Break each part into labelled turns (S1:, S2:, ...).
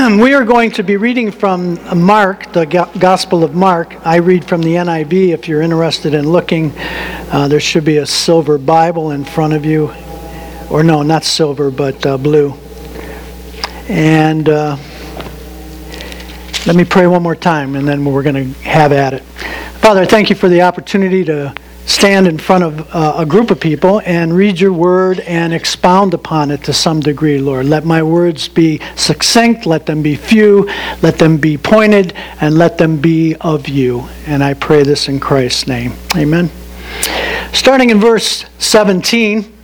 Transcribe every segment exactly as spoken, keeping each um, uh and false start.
S1: We are going to be reading from Mark, the Gospel of Mark. I read from the N I V if you're interested in looking. Uh, there should be a silver Bible in front of you. Or no, not silver, but uh, blue. And uh, let me pray one more time, and then we're going to have at it. Father, I thank you for the opportunity to stand in front of uh, a group of people and read your word and expound upon it to some degree, Lord. Let my words be succinct, let them be few, let them be pointed, and let them be of you. And I pray this in Christ's name. Amen. Starting in verse seventeen,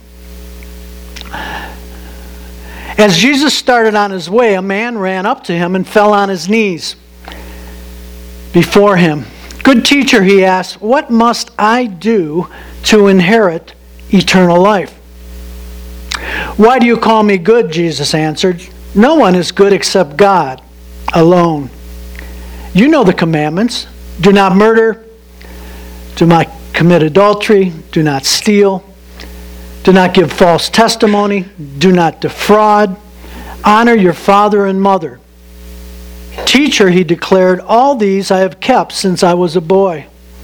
S1: as Jesus started on his way, a man ran up to him and fell on his knees before him. "Good teacher," he asked, "what must I do to inherit eternal life?" "Why do you call me good?" Jesus answered. "No one is good except God alone. You know the commandments. Do not murder. Do not commit adultery. Do not steal. Do not give false testimony. Do not defraud. Honor your father and mother." "Teacher," he declared, "all these I have kept since I was a boy."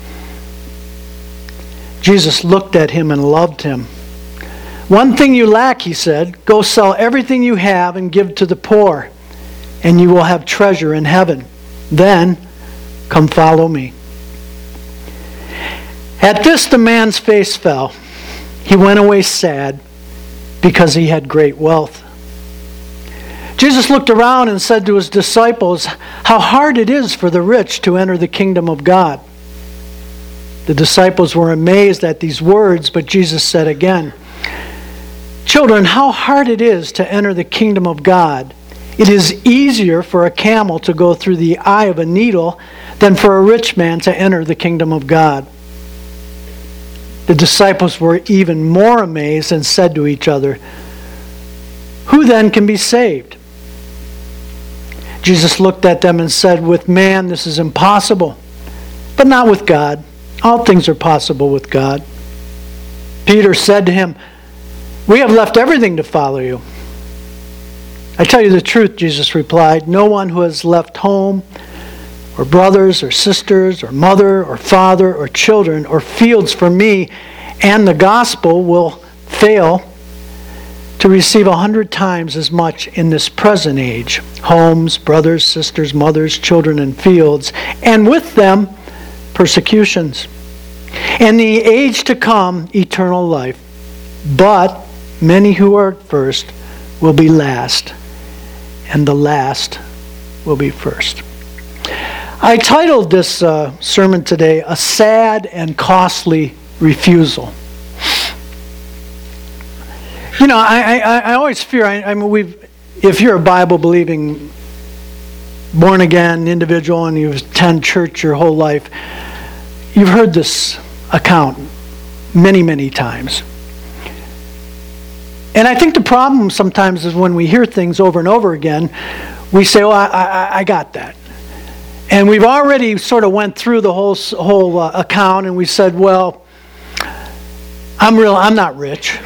S1: Jesus looked at him and loved him. "One thing you lack," he said. "Go sell everything you have and give to the poor, and you will have treasure in heaven. Then come follow me." At this the man's face fell. He went away sad because he had great wealth. Jesus looked around and said to his disciples, "How hard it is for the rich to enter the kingdom of God." The disciples were amazed at these words, but Jesus said again, "Children, how hard it is to enter the kingdom of God. It is easier for a camel to go through the eye of a needle than for a rich man to enter the kingdom of God." The disciples were even more amazed and said to each other, "Who then can be saved?" Jesus looked at them and said, "With man this is impossible, but not with God. All things are possible with God." Peter said to him, "We have left everything to follow you." "I tell you the truth," Jesus replied, "no one who has left home or brothers or sisters or mother or father or children or fields for me and the gospel will fail to receive a hundred times as much in this present age, homes, brothers, sisters, mothers, children, and fields, and with them persecutions, and the age to come eternal life. But many who are first will be last, and the last will be first." I titled this uh, sermon today, "A Sad and Costly Refusal." You know, I, I, I always fear, I, I mean, we've, if you're a Bible-believing, born-again individual and you've attended church your whole life, you've heard this account many, many times. And I think the problem sometimes is when we hear things over and over again, we say, "Oh, I, I, I got that." And we've already sort of went through the whole whole uh, account, and we said, "Well, I'm real. I'm not rich,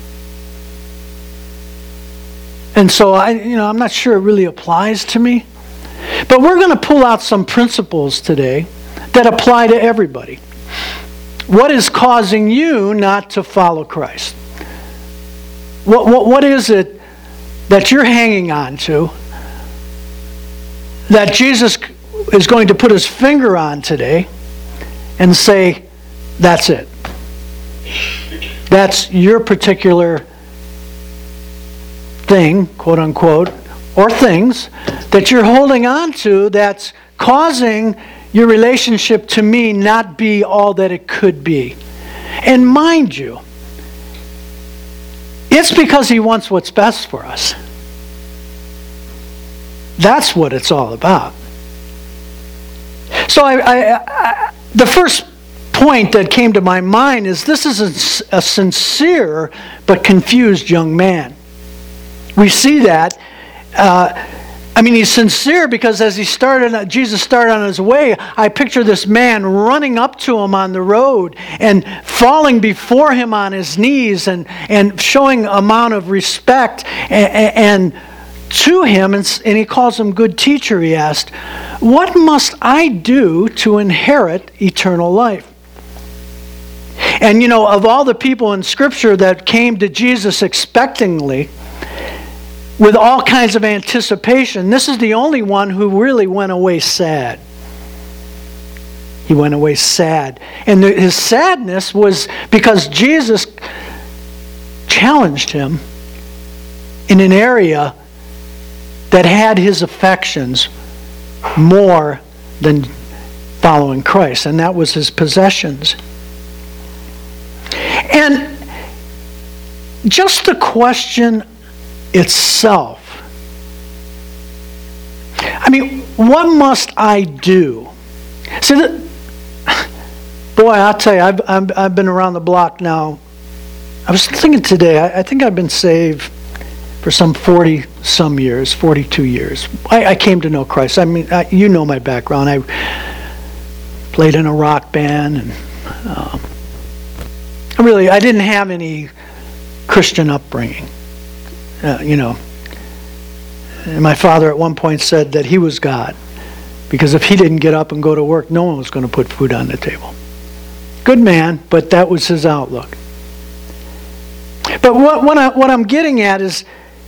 S1: and so I, you know, I'm not sure it really applies to me." But we're going to pull out some principles today that apply to everybody. What is causing you not to follow Christ? What what what is it that you're hanging on to that Jesus is going to put his finger on today and say, "That's it. That's your particular thing," quote unquote, or things that you're holding on to that's causing your relationship to me not be all that it could be. And mind you, it's because he wants what's best for us. That's what it's all about. So I, I, I, the first point that came to my mind is this is a, a sincere but confused young man. We see that. Uh, I mean, he's sincere because as he started, Jesus started on his way, I picture this man running up to him on the road and falling before him on his knees and, and showing amount of respect and, and to him, and, and he calls him good teacher, he asked, "What must I do to inherit eternal life?" And you know, of all the people in Scripture that came to Jesus expectingly, with all kinds of anticipation, this is the only one who really went away sad. He went away sad. And the, his sadness was because Jesus challenged him in an area that had his affections more than following Christ, and that was his possessions. And just the question itself, I mean, what must I do? See, the, boy, I'll tell you, I've, I've, I've been around the block now. I was thinking today, I, I think I've been saved for some forty some years, forty-two years. I, I came to know Christ. I mean, I, you know my background. I played in a rock band, and um, I really, I didn't have any Christian upbringing. Uh, you know, and my father at one point said that he was God, because if he didn't get up and go to work, no one was going to put food on the table. Good man, but that was his outlook. But what, what, I, what I'm getting at is,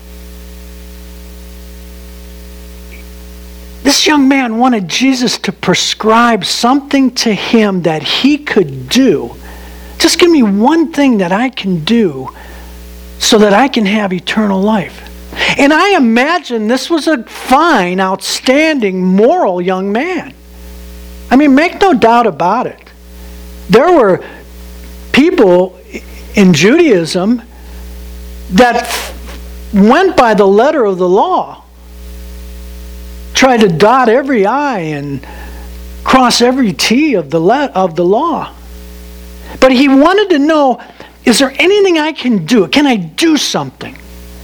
S1: this young man wanted Jesus to prescribe something to him that he could do. Just give me one thing that I can do so that I can have eternal life. And I imagine this was a fine, outstanding, moral young man. I mean, make no doubt about it. There were people in Judaism that went by the letter of the law, tried to dot every I and cross every T of the le- of the law. But he wanted to know, is there anything I can do? Can I do something?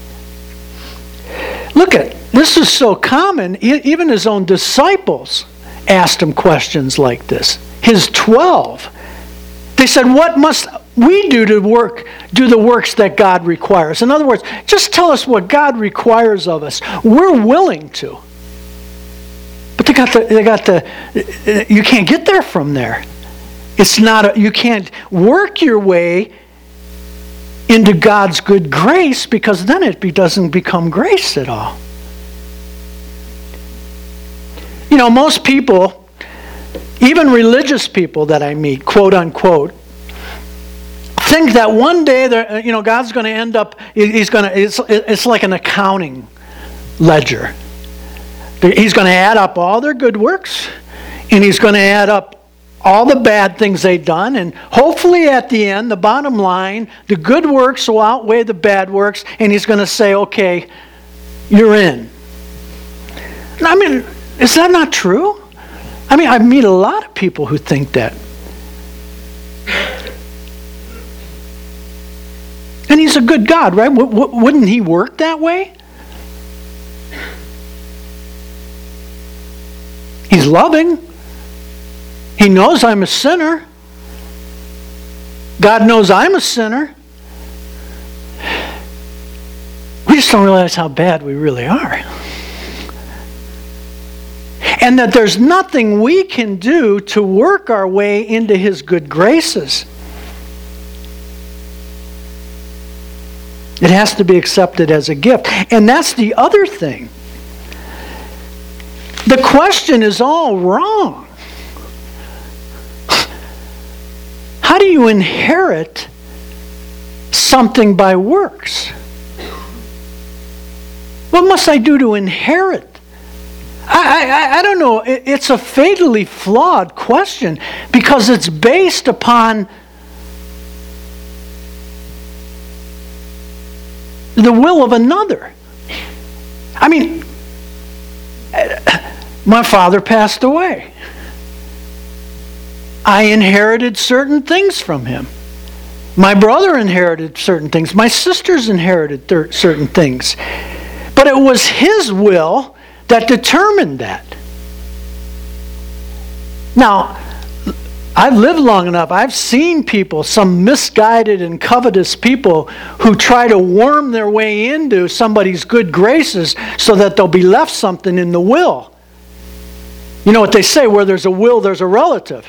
S1: Look at, this is so common, even his own disciples asked him questions like this. His twelve. They said, what must we do to work, do the works that God requires? In other words, just tell us what God requires of us. We're willing to. But they got the, they got the, you can't get there from there. It's not, a, you can't work your way into God's good grace, because then it be, doesn't become grace at all. You know, most people, even religious people that I meet, quote unquote, think that one day they're, you know, God's going to end up, he's going to, it's, it's like an accounting ledger. He's going to add up all their good works, and he's going to add up all the bad things they've done, and hopefully at the end, the bottom line, the good works will outweigh the bad works, and he's going to say, okay, you're in. I mean, is that not true? I mean, I meet a lot of people who think that. And he's a good God, right? W- w- wouldn't he work that way? He's loving. He knows I'm a sinner. God knows I'm a sinner. We just don't realize how bad we really are. And that there's nothing we can do to work our way into His good graces. It has to be accepted as a gift. And that's the other thing. The question is all wrong. How do you inherit something by works? What must I do to inherit? I, I, I don't know. It, it's a fatally flawed question, because it's based upon the will of another. I mean, my father passed away. I inherited certain things from him. My brother inherited certain things. My sisters inherited thir- certain things. But it was his will that determined that. Now, I've lived long enough. I've seen people, some misguided and covetous people, who try to worm their way into somebody's good graces so that they'll be left something in the will. You know what they say, where there's a will, there's a relative.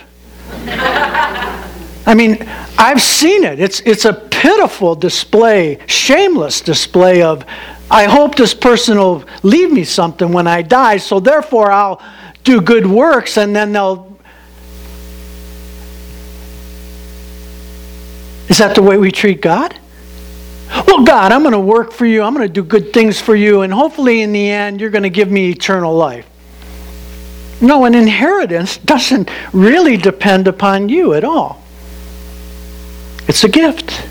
S1: I mean, I've seen it. It's, it's a pitiful display, shameless display of, I hope this person will leave me something when I die, so therefore I'll do good works, and then they'll... Is that the way we treat God? Well, God, I'm going to work for you. I'm going to do good things for you, and hopefully in the end you're going to give me eternal life. No, an inheritance doesn't really depend upon you at all. It's a gift.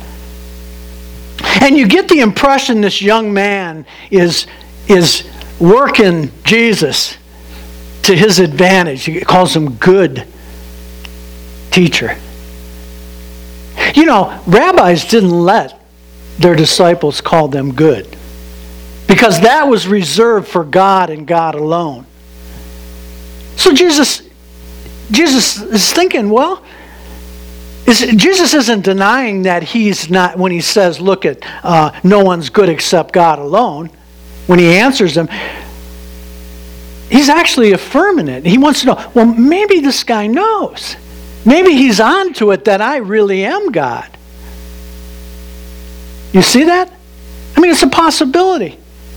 S1: And you get the impression this young man is, is working Jesus to his advantage. He calls him good teacher. You know, rabbis didn't let their disciples call them good, because that was reserved for God and God alone. So Jesus, Jesus is thinking, well, is, Jesus isn't denying that he's not, when he says, look at, uh, no one's good except God alone, when he answers them, he's actually affirming it. He wants to know, well, maybe this guy knows. Maybe he's on to it that I really am God. You see that? I mean, it's a possibility.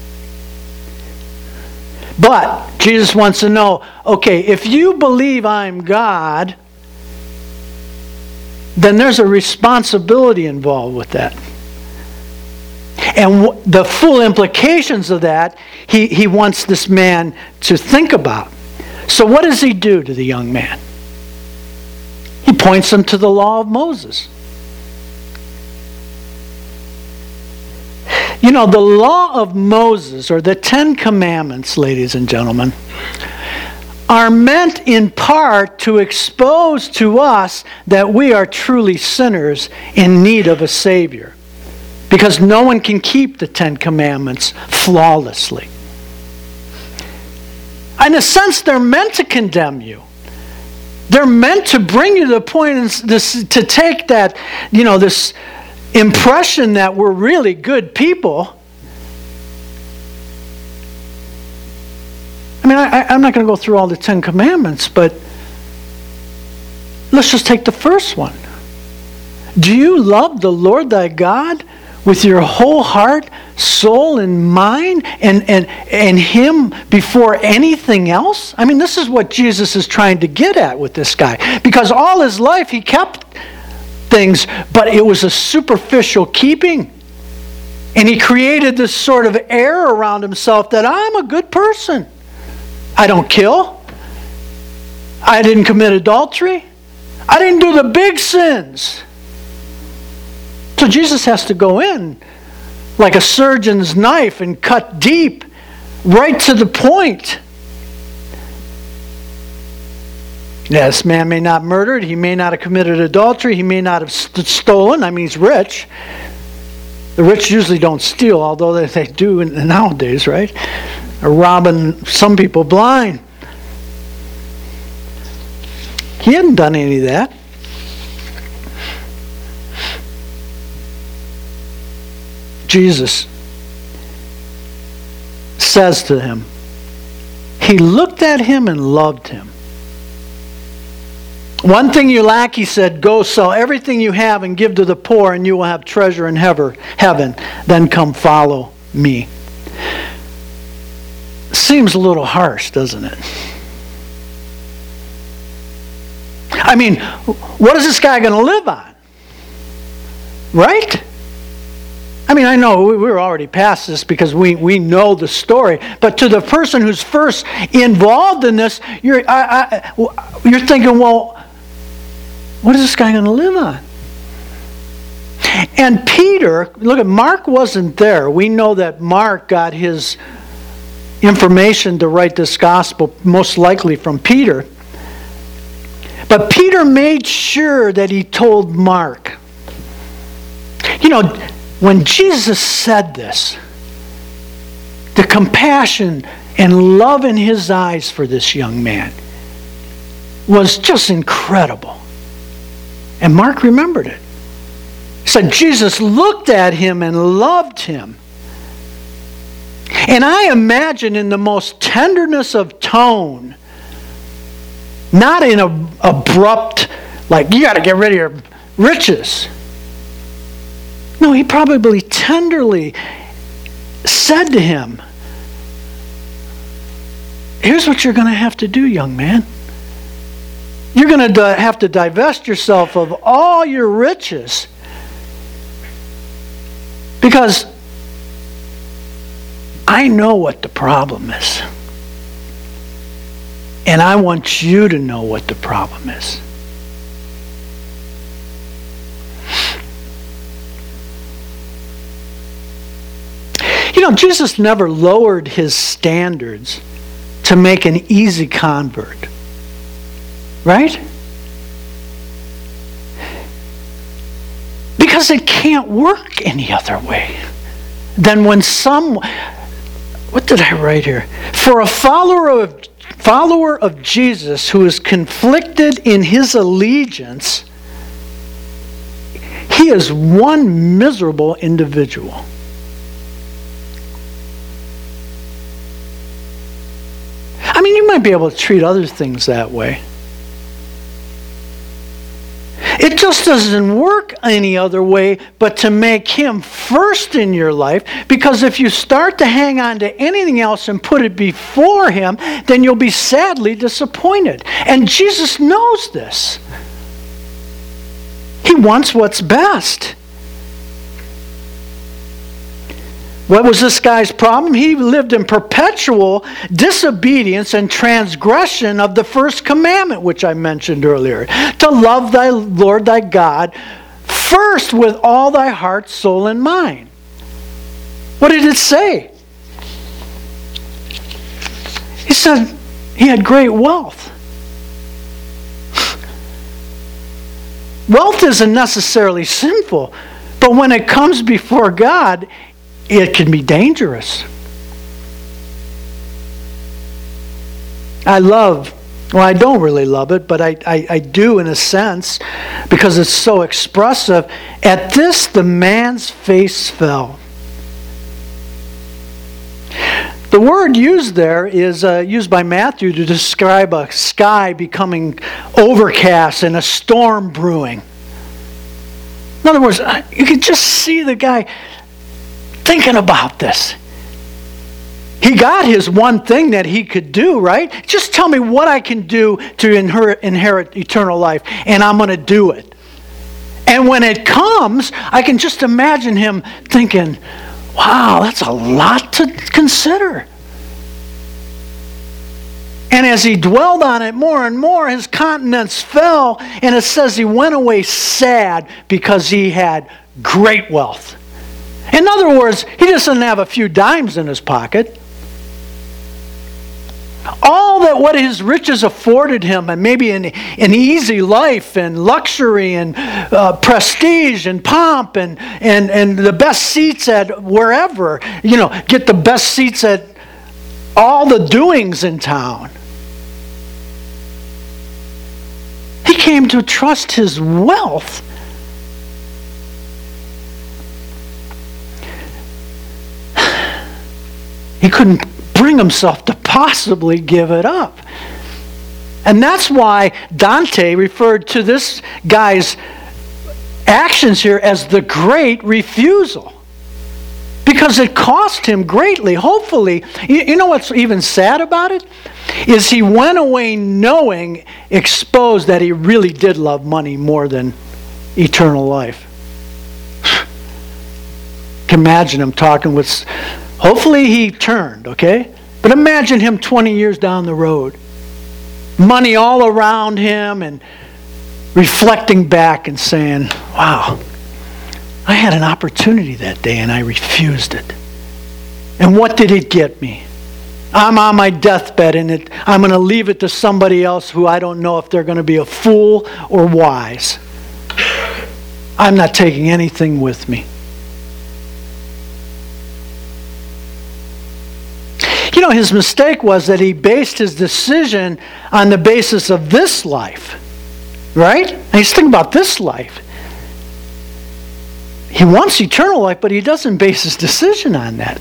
S1: But Jesus wants to know, okay, if you believe I'm God, then there's a responsibility involved with that. And w- the full implications of that, he, he wants this man to think about. So what does he do to the young man? He points him to the law of Moses. You know, the law of Moses, or the Ten Commandments, ladies and gentlemen, are meant in part to expose to us that we are truly sinners in need of a Savior. Because no one can keep the Ten Commandments flawlessly. In a sense, they're meant to condemn you. They're meant to bring you to the point this, to take that, you know, this impression that we're really good people. I mean, I, I'm not going to go through all the Ten Commandments, but let's just take the first one. Do you love the Lord thy God with your whole heart, soul, and mind, and, and, and Him before anything else? I mean, this is what Jesus is trying to get at with this guy. Because all his life he kept things, but it was a superficial keeping. And he created this sort of air around himself that I'm a good person. I don't kill. I didn't commit adultery. I didn't do the big sins. So Jesus has to go in like a surgeon's knife and cut deep, right to the point. Yeah, this man may not have murdered. He may not have committed adultery. He may not have st- stolen. I mean, he's rich. The rich usually don't steal, although they, they do nowadays, right? Or robbing some people blind. He hadn't done any of that. Jesus says to him, he looked at him and loved him. One thing you lack, he said, go sell everything you have and give to the poor, and you will have treasure in heaven. Then come follow me. Seems a little harsh, doesn't it? I mean, what is this guy going to live on? Right? I mean, I know we're already past this because we, we know the story. But to the person who's first involved in this, you're I, I, you're thinking, well, what is this guy going to live on? And Peter, look at Mark wasn't there. We know that Mark got his information to write this gospel most likely from Peter. But Peter made sure that he told Mark. You know, when Jesus said this, the compassion and love in his eyes for this young man was just incredible. And Mark remembered it. He said, Jesus looked at him and loved him. And I imagine in the most tenderness of tone, not in a abrupt, like, you got to get rid of your riches. No, he probably tenderly said to him, here's what you're going to have to do, young man. You're going to have to divest yourself of all your riches, because I know what the problem is. And I want you to know what the problem is. You know, Jesus never lowered his standards to make an easy convert. Right? Because it can't work any other way than when some... What did I write here? For a follower of follower of Jesus who is conflicted in his allegiance, he is one miserable individual. I mean, you might be able to treat other things that way. It just doesn't work any other way but to make him first in your life, because if you start to hang on to anything else and put it before him, then you'll be sadly disappointed. And Jesus knows this. He wants what's best. What was this guy's problem? He lived in perpetual disobedience and transgression of the first commandment, which I mentioned earlier. To love thy Lord thy God first with all thy heart, soul, and mind. What did it say? He said he had great wealth. Wealth isn't necessarily sinful, but when it comes before God, it can be dangerous. I love, well, I don't really love it, but I, I, I do in a sense, because it's so expressive. At this, the man's face fell. The word used there is uh, used by Matthew to describe a sky becoming overcast and a storm brewing. In other words, you could just see the guy thinking about this. He got his one thing that he could do, right? Just tell me what I can do to inherit, inherit eternal life, and I'm going to do it. And when it comes, I can just imagine him thinking, wow, that's a lot to consider. And as he dwelled on it more and more, his countenance fell, and it says he went away sad because he had great wealth. In other words, he just didn't have a few dimes in his pocket. All that what his riches afforded him, and maybe an, an easy life and luxury and uh, prestige and pomp and, and, and the best seats at wherever, you know, get the best seats at all the doings in town. He came to trust his wealth. He couldn't bring himself to possibly give it up. And that's why Dante referred to this guy's actions here as the great refusal. Because it cost him greatly. Hopefully, you, you know what's even sad about it? Is he went away knowing, exposed that he really did love money more than eternal life. Can imagine him talking with... Hopefully he turned, okay? But imagine him twenty years down the road. Money all around him and reflecting back and saying, wow, I had an opportunity that day and I refused it. And what did it get me? I'm on my deathbed and it, I'm going to leave it to somebody else who I don't know if they're going to be a fool or wise. I'm not taking anything with me. You know, his mistake was that he based his decision on the basis of this life Right? And he's thinking about this life. He wants eternal life, but he doesn't base his decision on that.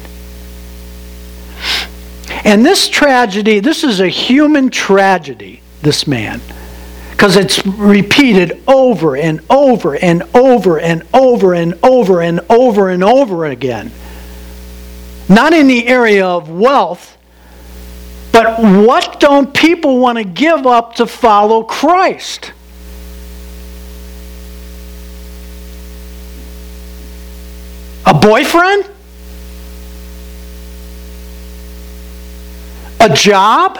S1: And this tragedy, this is a human tragedy, this man. Because it's repeated over and over and over and over and over and over and over again. Not in the area of wealth, but what don't people want to give up to follow Christ? A boyfriend? A job?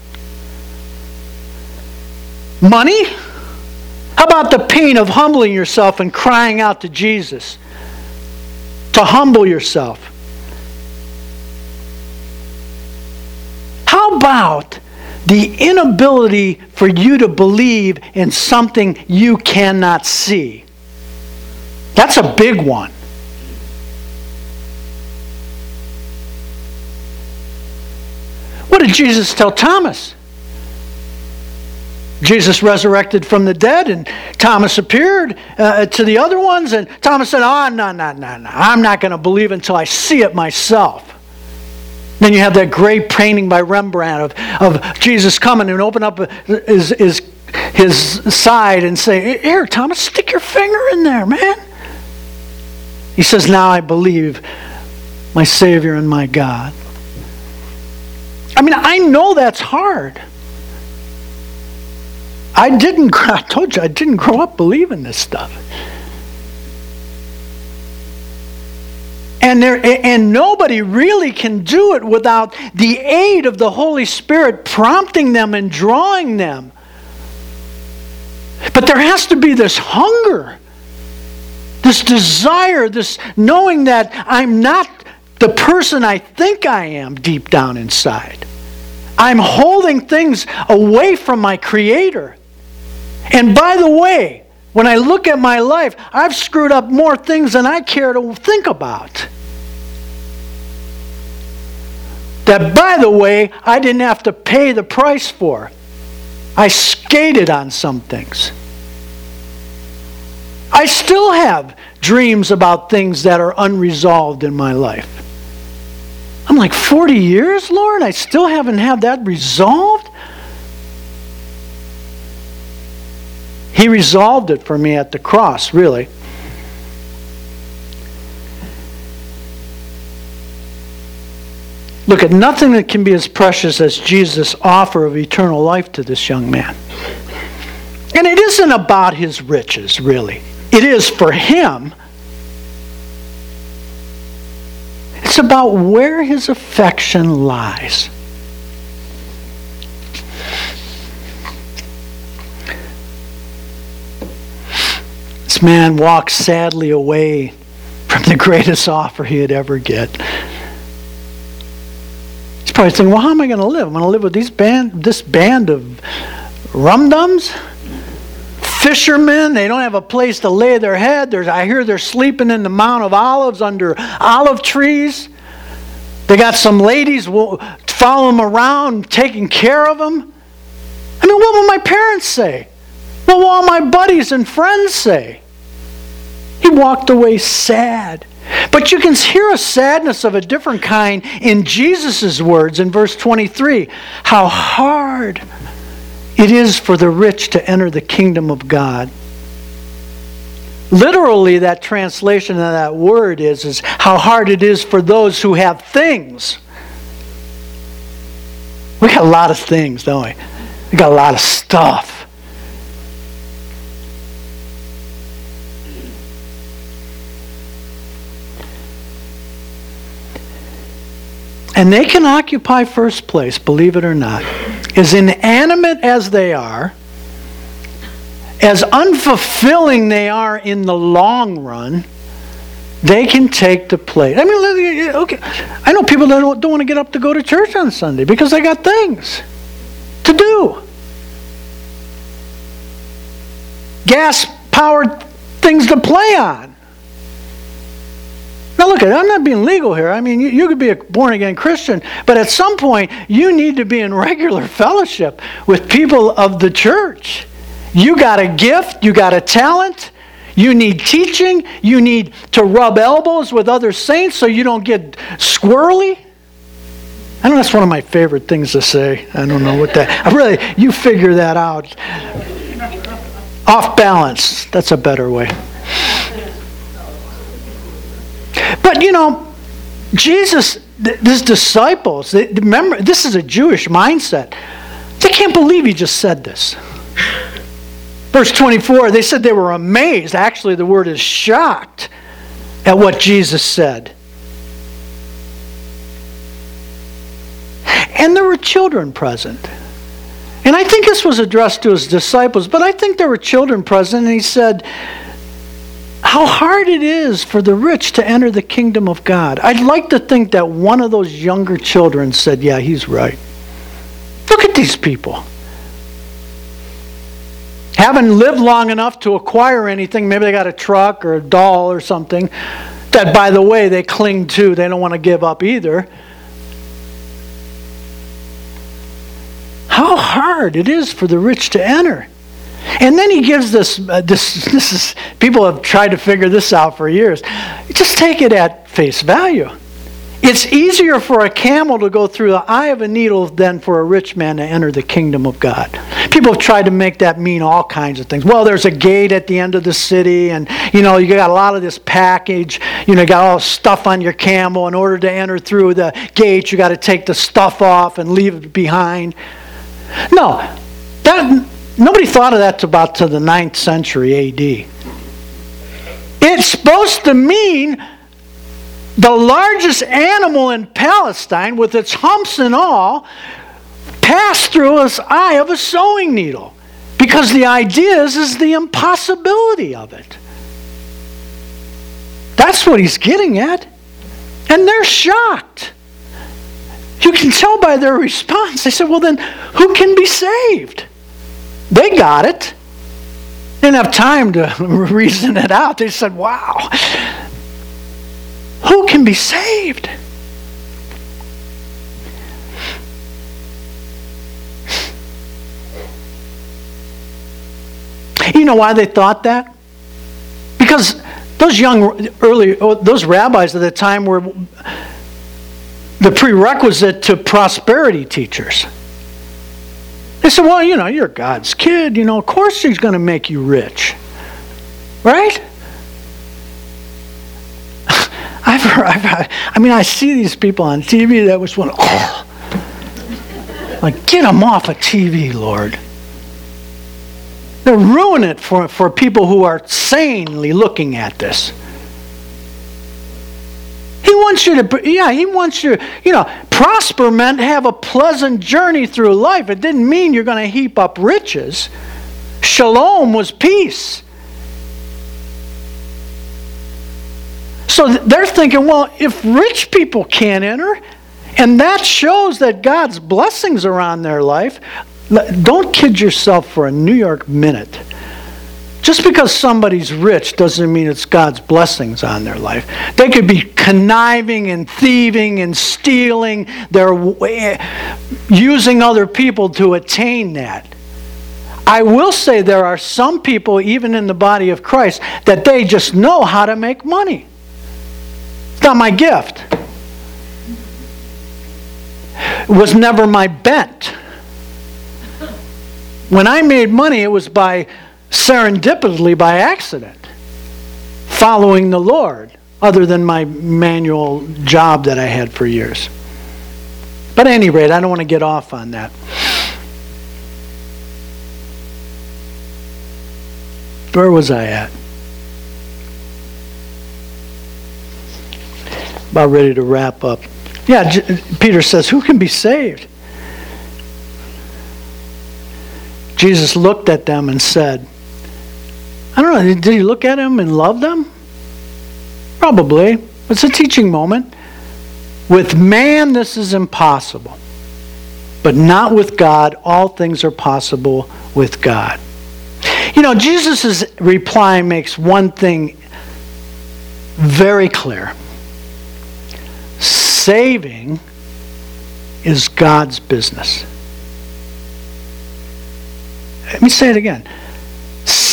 S1: Money? How about the pain of humbling yourself and crying out to Jesus? To humble yourself. How about the inability for you to believe in something you cannot see? That's a big one. What did Jesus tell Thomas? Jesus resurrected from the dead, and Thomas appeared uh, to the other ones, and Thomas said, oh, no, no, no, no. I'm not going to believe until I see it myself. Then you have that great painting by Rembrandt of, of Jesus coming and open up his, his, his side and say, here, Thomas, stick your finger in there, man. He says, now I believe my Savior and my God. I mean, I know that's hard. I didn't, I told you, I didn't grow up believing this stuff. And there, and nobody really can do it without the aid of the Holy Spirit prompting them and drawing them. But there has to be this hunger, this desire, this knowing that I'm not the person I think I am deep down inside. I'm holding things away from my Creator. And by the way, when I look at my life, I've screwed up more things than I care to think about. That, by the way, I didn't have to pay the price for. I skated on some things. I still have dreams about things that are unresolved in my life. I'm like, forty years, Lord? I still haven't had that resolved? He resolved it for me at the cross, really. Look at nothing that can be as precious as Jesus' offer of eternal life to this young man. And it isn't about his riches, really. It is for him. It's about where his affection lies. This man walked sadly away from the greatest offer he would ever get. He's probably thinking, well, how am I going to live? I'm going to live with these band, this band of rum-dums? Fishermen, they don't have a place to lay their head. There's, I hear they're sleeping in the Mount of Olives under olive trees. They got some ladies following them around, taking care of them. I mean, what will my parents say? What will all my buddies and friends say? He walked away sad. But you can hear a sadness of a different kind in Jesus' words in verse twenty-three. How hard it is for the rich to enter the kingdom of God. Literally, that translation of that word is, is how hard it is for those who have things. We got a lot of things, don't we? We got a lot of stuff. And they can occupy first place, believe it or not. As inanimate as they are, as unfulfilling they are in the long run, they can take the place. I mean, okay, I know people that don't, don't want to get up to go to church on Sunday because they got things to do. Gas-powered things to play on. Now look, I'm not being legal here. I mean, you, you could be a born-again Christian, but at some point, you need to be in regular fellowship with people of the church. You got a gift, you got a talent, you need teaching, you need to rub elbows with other saints so you don't get squirrely. I know that's one of my favorite things to say. I don't know what that, I really, you figure that out. Off balance, that's a better way. But you know, Jesus, his disciples, they, remember, this is a Jewish mindset. They can't believe he just said this. Verse twenty-four, they said they were amazed. Actually, the word is shocked at what Jesus said. And there were children present. And I think this was addressed to his disciples, but I think there were children present, and he said, how hard it is for the rich to enter the kingdom of God. I'd like to think that one of those younger children said, yeah, he's right. Look at these people. Haven't lived long enough to acquire anything. Maybe they got a truck or a doll or something that, by the way, they cling to. They don't want to give up either. How hard it is for the rich to enter. And then he gives this, uh, this, this is, people have tried to figure this out for years. Just take it at face value. It's easier for a camel to go through the eye of a needle than for a rich man to enter the kingdom of God. People have tried to make that mean all kinds of things. Well, there's a gate at the end of the city, and you know, you got a lot of this package. You know, you got all the stuff on your camel. In order to enter through the gate, you got to take the stuff off and leave it behind. No, that nobody thought of that to about to the ninth century A D. It's supposed to mean the largest animal in Palestine, with its humps and all, passed through the eye of a sewing needle. Because the idea is, is the impossibility of it. That's what he's getting at. And they're shocked. You can tell by their response. They said, well then, who can be saved? They got it. They didn't have time to reason it out. They said, wow. Who can be saved? You know why they thought that? Because those young, early, those rabbis at the time were the prerequisite to prosperity teachers. They said, well, you know, you're God's kid. You know, of course he's going to make you rich. Right? I've heard, I've heard, I mean, I see these people on T V that was one, oh, like, get them off of T V, Lord. They're ruining it for, for people who are sanely looking at this. He wants you to, yeah, he wants you, you know, prosper meant have a pleasant journey through life. It didn't mean you're going to heap up riches. Shalom was peace. So they're thinking, well, if rich people can't enter, and that shows that God's blessings are on their life, don't kid yourself for a New York minute. Just because somebody's rich doesn't mean it's God's blessings on their life. They could be conniving and thieving and stealing. They're using other people to attain that. I will say there are some people, even in the body of Christ, that they just know how to make money. It's not my gift. It was never my bent. When I made money, it was by serendipitously, by accident, following the Lord, other than my manual job that I had for years. But at any rate, I don't want to get off on that. Where was I at? About ready to wrap up. Yeah, J- Peter says, who can be saved? Jesus looked at them and said, I don't know, did he look at them and love them? Probably. It's a teaching moment. With man, this is impossible. But not with God. All things are possible with God. You know, Jesus' reply makes one thing very clear. Saving is God's business. Let me say it again.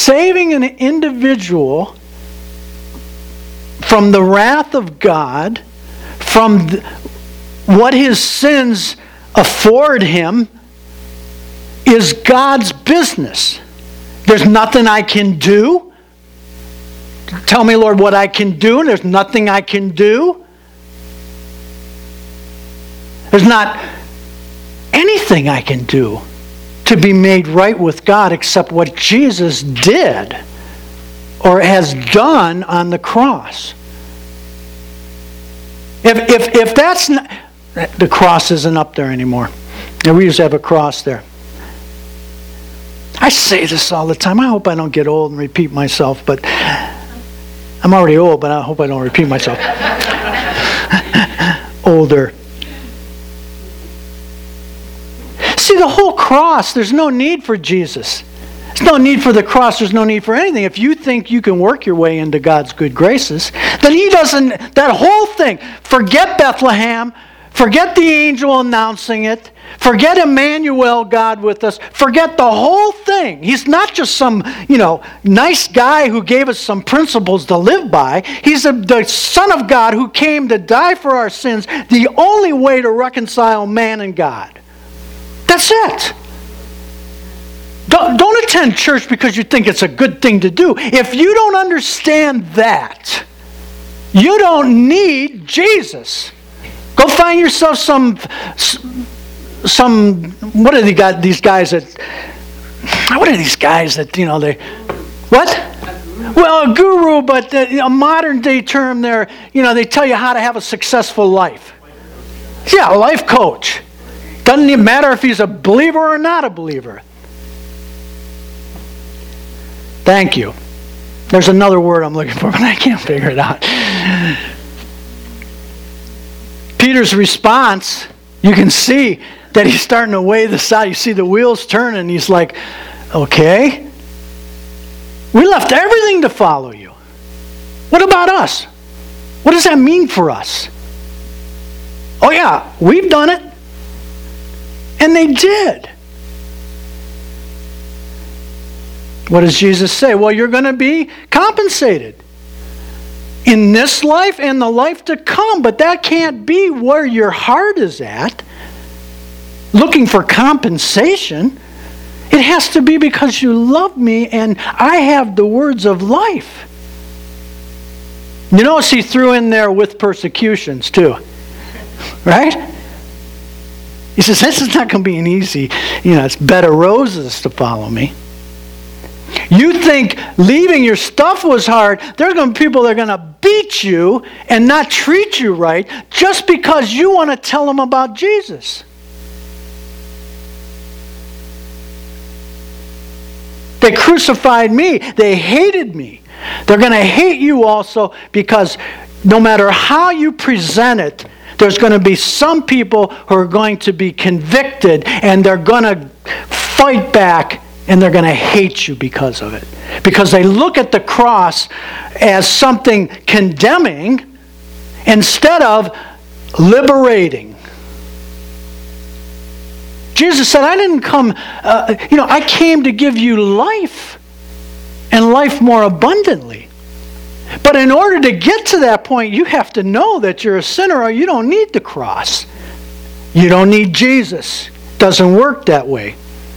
S1: saving an individual from the wrath of God, from the, what his sins afford him, is God's business. There's nothing I can do. Tell me, Lord, what I can do, and there's nothing I can do. There's not anything I can do to be made right with God except what Jesus did or has done on the cross. If if if that's not, the cross isn't up there anymore. And we used to have a cross there. I say this all the time. I hope I don't get old and repeat myself, but I'm already old, but I hope I don't repeat myself. Older. See, the whole cross, there's no need for Jesus. There's no need for the cross. There's no need for anything. If you think you can work your way into God's good graces, then he doesn't, that whole thing, forget Bethlehem, forget the angel announcing it, forget Emmanuel, God with us, forget the whole thing. He's not just some, you know, nice guy who gave us some principles to live by. He's a, the Son of God who came to die for our sins, the only way to reconcile man and God. That's it. Don't, don't attend church because you think it's a good thing to do. If you don't understand that, you don't need Jesus. Go find yourself some, some, what are they got, these guys that, what are these guys that, you know, they, what? Well, a guru, but a modern day term there, you know, they tell you how to have a successful life. Yeah, a life coach. Doesn't even matter if he's a believer or not a believer. Thank you. There's another word I'm looking for, but I can't figure it out. Peter's response, you can see that he's starting to weigh this out. You see the wheels turning, and he's like, okay, we left everything to follow you. What about us? What does that mean for us? Oh yeah, we've done it. And they did. What does Jesus say? Well, you're going to be compensated in this life and the life to come, but that can't be where your heart is at, looking for compensation. It has to be because you love me and I have the words of life. You notice he threw in there with persecutions too, right? He says, this is not going to be an easy, you know, it's bed of roses to follow me. You think leaving your stuff was hard. There's going to be people that are going to beat you and not treat you right just because you want to tell them about Jesus. They crucified me. They hated me. They're going to hate you also because no matter how you present it, there's going to be some people who are going to be convicted and they're going to fight back and they're going to hate you because of it. Because they look at the cross as something condemning instead of liberating. Jesus said, I didn't come, uh, you know, I came to give you life and life more abundantly. But in order to get to that point, you have to know that you're a sinner or you don't need the cross. You don't need Jesus. It doesn't work that way.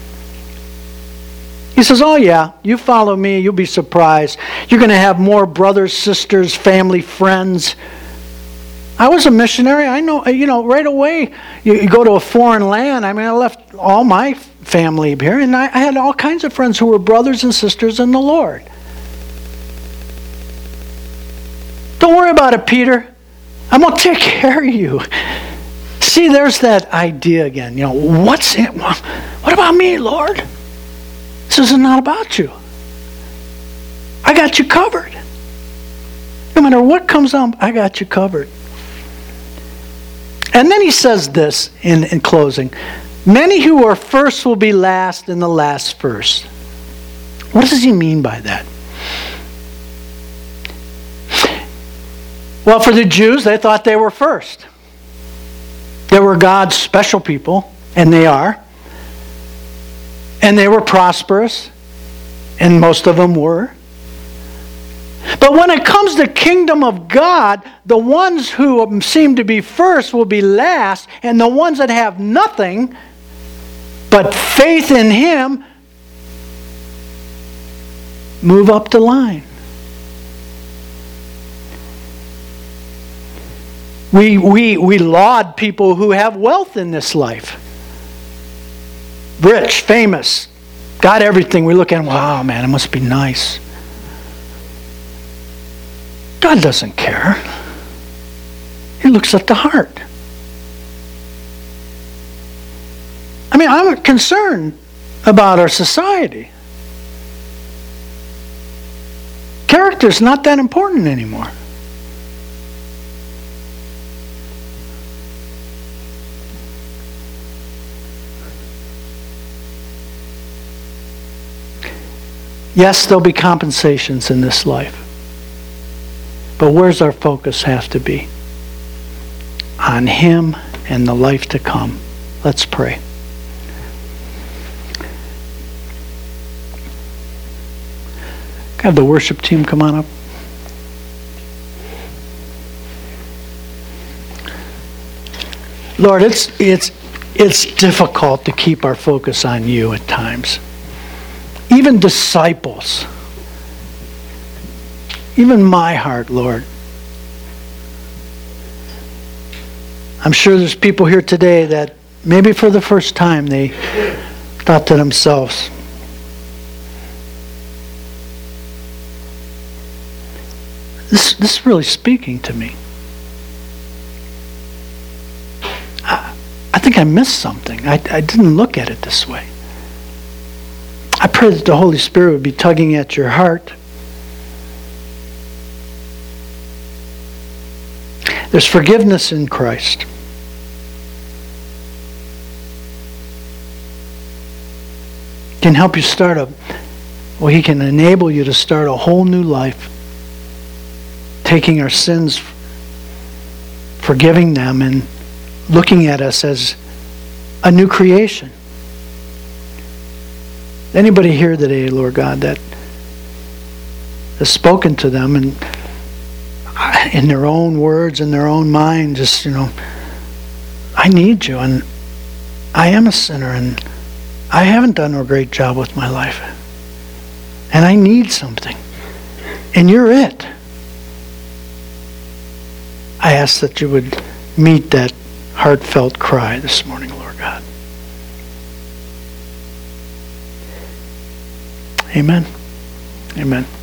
S1: He says, oh yeah, you follow me, you'll be surprised. You're going to have more brothers, sisters, family, friends. I was a missionary. I know, you know, right away, you, you go to a foreign land. I mean, I left all my family here, and I, I had all kinds of friends who were brothers and sisters in the Lord. Don't worry about it, Peter. I'm going to take care of you. See, there's that idea again. You know, what's it? What about me, Lord? This is not about you. I got you covered. No matter what comes on, I got you covered. And then he says this in, in closing. Many who are first will be last, and the last first. What does he mean by that? Well, for the Jews, they thought they were first. They were God's special people, and they are. And they were prosperous. And most of them were. But when it comes to kingdom of God, the ones who seem to be first will be last, and the ones that have nothing but faith in Him move up the line. We, we, we laud people who have wealth in this life. Rich, famous, got everything. We look at them, wow, man, it must be nice. God doesn't care. He looks at the heart. I mean, I'm concerned about our society. Character's not that important anymore. Yes, there'll be compensations in this life. But where's our focus have to be? On Him and the life to come. Let's pray. Have the worship team come on up. Lord, it's it's it's difficult to keep our focus on You at times. Even disciples. Even my heart, Lord. I'm sure there's people here today that maybe for the first time they thought to themselves, This, this is really speaking to me. I, I think I missed something. I, I didn't look at it this way. I pray that the Holy Spirit would be tugging at your heart. There's forgiveness in Christ. He can help you start a, well, He can enable you to start a whole new life. Taking our sins, forgiving them, and looking at us as a new creation. Anybody here today, Lord God, that has spoken to them and in their own words, in their own mind, just, you know, I need You, and I am a sinner, and I haven't done a great job with my life. And I need something. And You're it. I ask that You would meet that heartfelt cry this morning, Lord God. Amen. Amen.